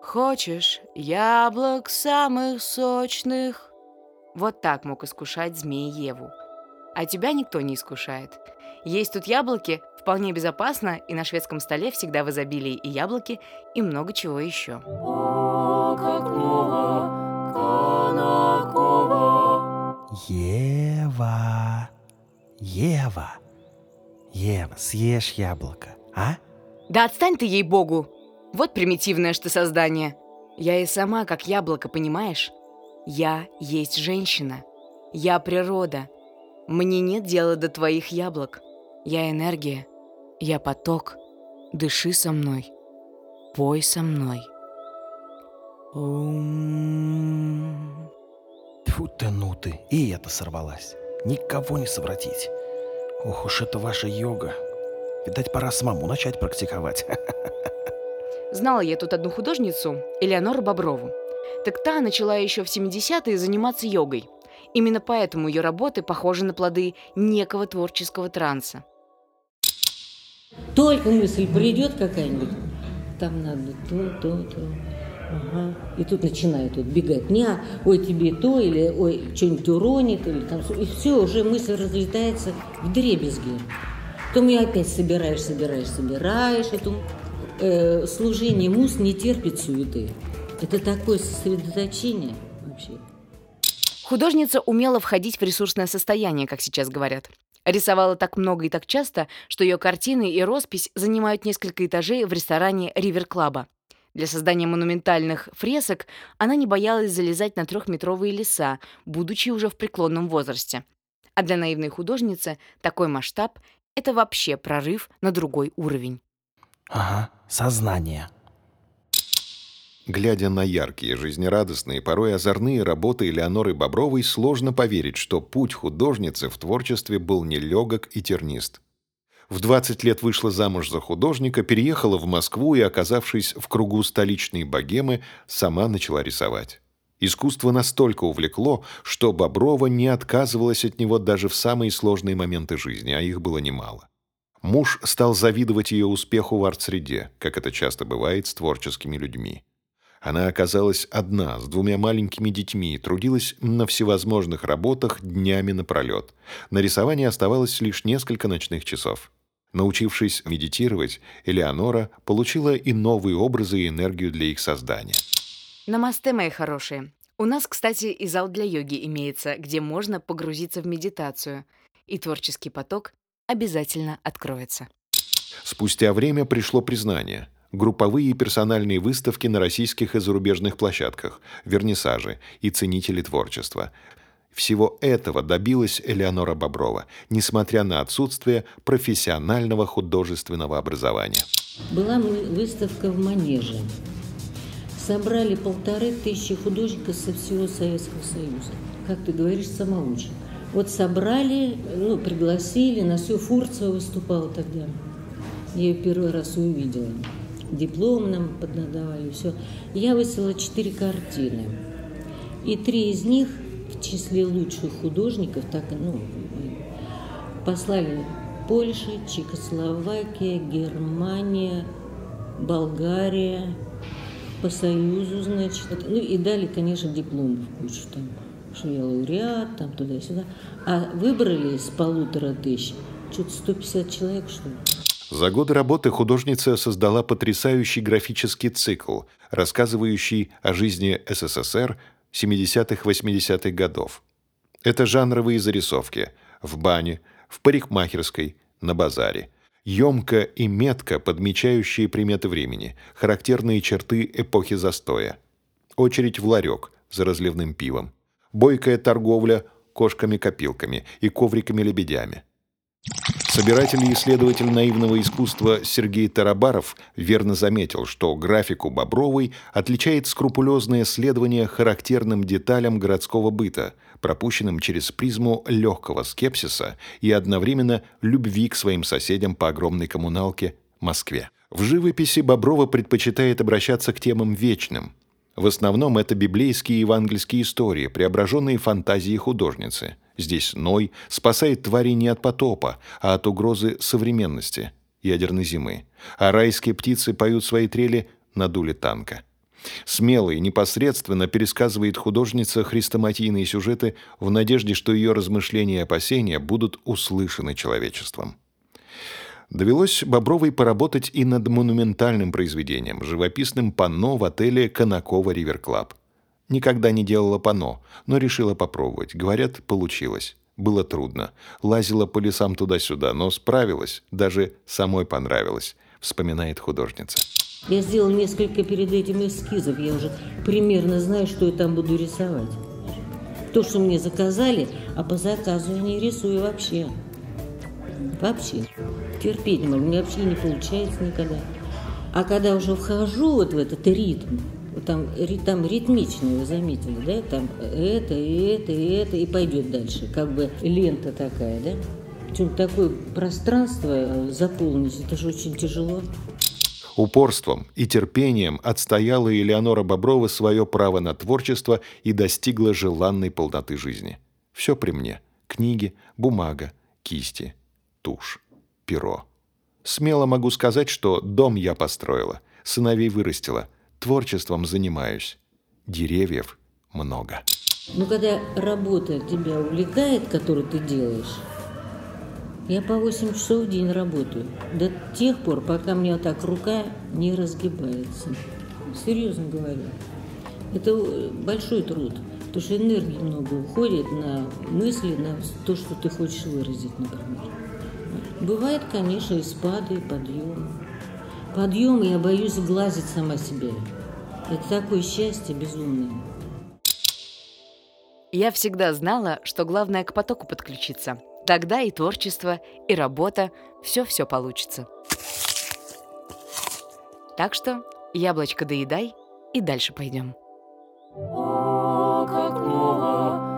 Хочешь яблок самых сочных? Вот так мог искушать змей Еву. А тебя никто не искушает. Есть тут яблоки вполне безопасно, и на шведском столе всегда в изобилии и яблоки, и много чего еще. О, как много Конаково. Ева, Ева, Ева, съешь яблоко, а? Да отстань ты, ей-богу! Вот примитивное ж ты создание. Я и сама как яблоко, понимаешь? Я есть женщина. Я природа. Мне нет дела до твоих яблок. Я энергия. Я поток. Дыши со мной. Пой со мной. Тьфу ты, ну ты, и это сорвалась. Никого не совратить. Ох уж это ваша йога. Видать, пора самому начать практиковать. Знала я тут одну художницу, Элеонору Боброву. Так та начала еще в 70-е заниматься йогой. Именно поэтому ее работы похожи на плоды некого творческого транса. Только мысль придет какая-нибудь, там надо то. Ага. И тут начинают вот бегать. Ой, тебе то, или ой, что-нибудь уронит, или там. И все, уже мысль разлетается вдребезги. Потом ее опять собираешь. Служение муз не терпит суеты. Это такое сосредоточение вообще. Художница умела входить в ресурсное состояние, как сейчас говорят. Рисовала так много и так часто, что ее картины и роспись занимают несколько этажей в ресторане Ривер-клаба. Для создания монументальных фресок она не боялась залезать на 3-метровые леса, будучи уже в преклонном возрасте. А для наивной художницы такой масштаб — это вообще прорыв на другой уровень. Ага, сознание. Глядя на яркие, жизнерадостные, порой озорные работы Элеоноры Бобровой, сложно поверить, что путь художницы в творчестве был нелегок и тернист. В 20 лет вышла замуж за художника, переехала в Москву и, оказавшись в кругу столичной богемы, сама начала рисовать. Искусство настолько увлекло, что Боброва не отказывалась от него даже в самые сложные моменты жизни, а их было немало. Муж стал завидовать ее успеху в арт-среде, как это часто бывает с творческими людьми. Она оказалась одна, с 2 маленькими детьми, трудилась на всевозможных работах днями напролет. На рисование оставалось лишь несколько ночных часов. Научившись медитировать, Элеонора получила и новые образы и энергию для их создания. Намасте, мои хорошие. У нас, кстати, и зал для йоги имеется, где можно погрузиться в медитацию. И творческий поток обязательно откроется. Спустя время пришло признание. Групповые и персональные выставки на российских и зарубежных площадках, вернисажи и ценители творчества. Всего этого добилась Элеонора Боброва, несмотря на отсутствие профессионального художественного образования. Была выставка в Манеже. Собрали 1500 художников со всего Советского Союза. Как ты говоришь, самоучек. Вот собрали, пригласили, на всю Фурцева выступала тогда. Я ее первый раз увидела. Диплом нам поднадавали, все. Я выставила 4 картины. И 3 из них в числе лучших художников послали Польша, Чехословакия, Германия, Болгария, по Союзу, значит. И дали, конечно, диплом в кучу там, что я лауреат, там туда-сюда. А выбрали из 1500, что-то 150 человек, что ли. За годы работы художница создала потрясающий графический цикл, рассказывающий о жизни СССР 70-80-х годов. Это жанровые зарисовки в бане, в парикмахерской, на базаре. Емко и метко подмечающие приметы времени, характерные черты эпохи застоя. Очередь в ларек за разливным пивом. Бойкая торговля кошками-копилками и ковриками-лебедями. Собиратель и исследователь наивного искусства Сергей Тарабаров верно заметил, что графику Бобровой отличает скрупулезное следование характерным деталям городского быта, пропущенным через призму легкого скепсиса и одновременно любви к своим соседям по огромной коммуналке Москве. В живописи Боброва предпочитает обращаться к темам вечным. В основном это библейские и евангельские истории, преображенные фантазией художницы. Здесь Ной спасает тварей не от потопа, а от угрозы современности, ядерной зимы. А райские птицы поют свои трели на дуле танка. Смело и непосредственно пересказывает художница хрестоматийные сюжеты в надежде, что ее размышления и опасения будут услышаны человечеством. Довелось Бобровой поработать и над монументальным произведением, живописным панно в отеле «Конаково Ривер Клаб». Никогда не делала панно, но решила попробовать. Говорят, получилось. Было трудно. Лазила по лесам туда-сюда, но справилась. Даже самой понравилось, вспоминает художница. Я сделала несколько перед этим эскизов. Я уже примерно знаю, что я там буду рисовать. То, что мне заказали, а по заказу я не рисую вообще. Вообще. Терпеть не могу. У меня вообще не получается никогда. А когда уже вхожу вот в этот ритм, там ритмичный, вы заметили, да? Там это, и пойдет дальше. Как бы лента такая, да? Причем такое пространство заполнить, это же очень тяжело. Упорством и терпением отстояла Элеонора Боброва свое право на творчество и достигла желанной полноты жизни. Все при мне. Книги, бумага, кисти, тушь, перо. Смело могу сказать, что дом я построила, сыновей вырастила, творчеством занимаюсь. Деревьев много. Ну, когда работа тебя увлекает, которую ты делаешь, я по 8 часов в день работаю. До тех пор, пока мне вот так рука не разгибается. Серьезно говорю. Это большой труд. Потому что энергии много уходит на мысли, на то, что ты хочешь выразить, например. Бывает, конечно, и спады, и подъемы. Подъем я боюсь сглазить сама себя. Это такое счастье безумное. Я всегда знала, что главное к потоку подключиться. Тогда и творчество, и работа, все получится. Так что яблочко доедай и дальше пойдем. О, как много